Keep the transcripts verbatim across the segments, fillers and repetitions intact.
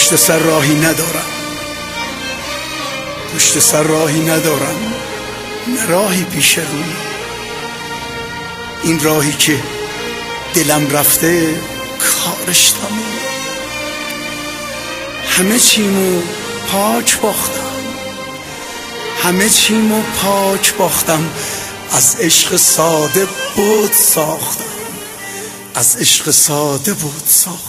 پشت سر راهی ندارم، پشت سر راهی ندارم، نه راهی پیش روی. این راهی که دلم رفته کارش تموم. همه چیمو پاک باختم، همه چیمو پاک باختم، از عشق ساده بود ساختم، از عشق ساده بود ساختم.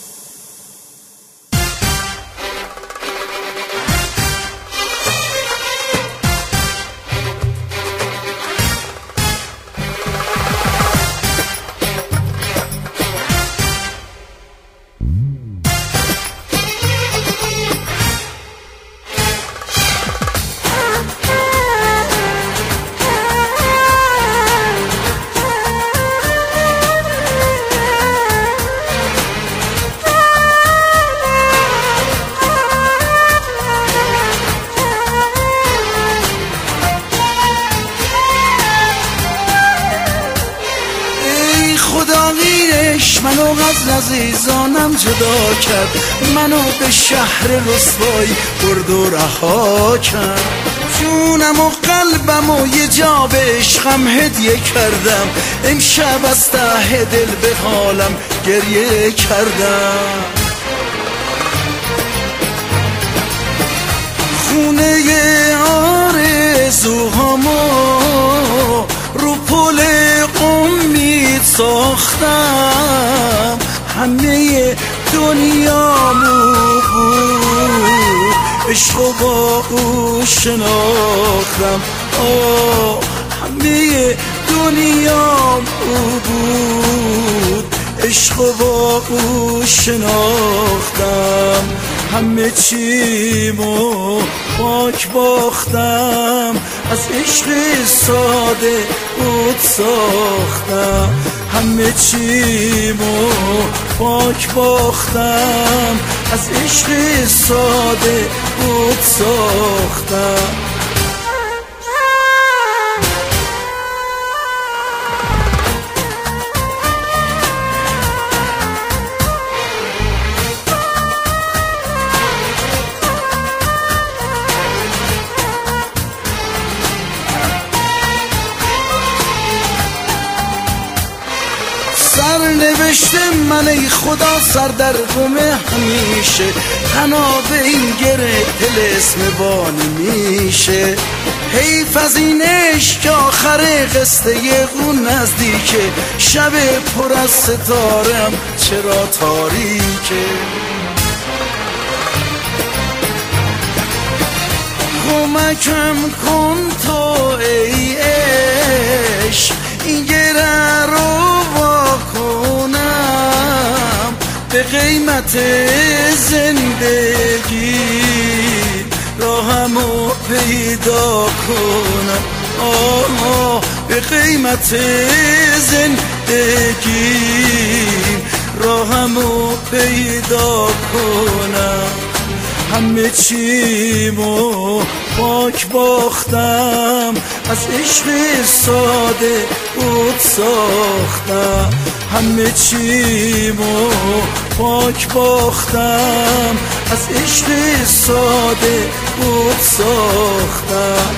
منو از عزیزانم جدا کرد، منو به شهر رسوایی برد و رها کرد. جونم و قلبم و یه جا به عشقم هدیه کردم، امشب از ته دل به حالم گریه کردم. خونه آرزوهامو رو پل امید ساختم، همه دنیامو بود عشق و با او شناختم. آه همه دنیامو بود عشق و با او شناختم. همه چیمو پاک باختم، از عشق ساده بود ساختم. همه چیمو پاک باختم، از عشق ساده بود ساختم. سرنوشته من ای خدا سردرگم همیشه، تنها به این گره طلسم بانی میشه. حیف از این عشق آخر قصه اون نزدیکه، شب پر از ستارم چرا تاریکه. کمکم کن تو ای عشق این گره رو کنم، به قیمت زندگی راهمو پیدا کنم. آه به قیمت زندگی راهمو پیدا کنم. همه چیمو پاک باختم، از عشق ساده بود ساختم. همه چیمو پاک باختم، از عشق ساده بود ساختم.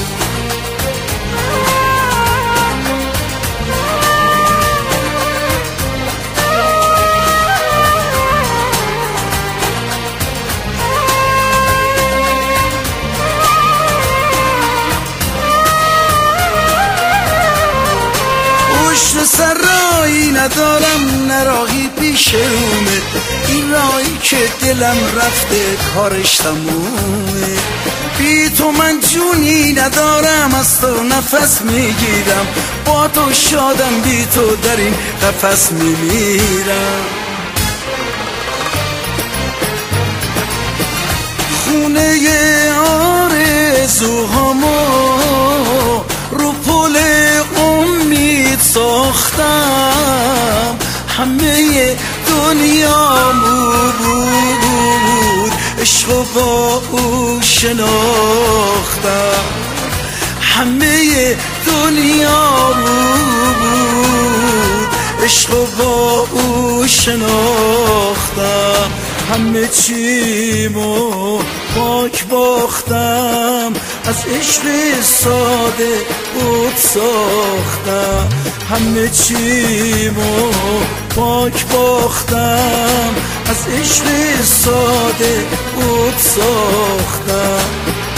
پشت سر راهی ندارم، نه راهی پیش رومه. این راهی که دلم رفته کارش تمومه. بی تو من جونی ندارم، از تو نفس میگیرم. با تو شادم، بی تو در این قفس میمیرم. خونه آرزوهامو رو پل امید ساختم، همه دنیامو بود عشق و با او شناختم. همه دنیامو بود عشق و با او شناختم. همه چیمو پاک باختم، از عشق ساده بود ساختم. همه چیمو پاک باختم، از عشق ساده بود ساختم.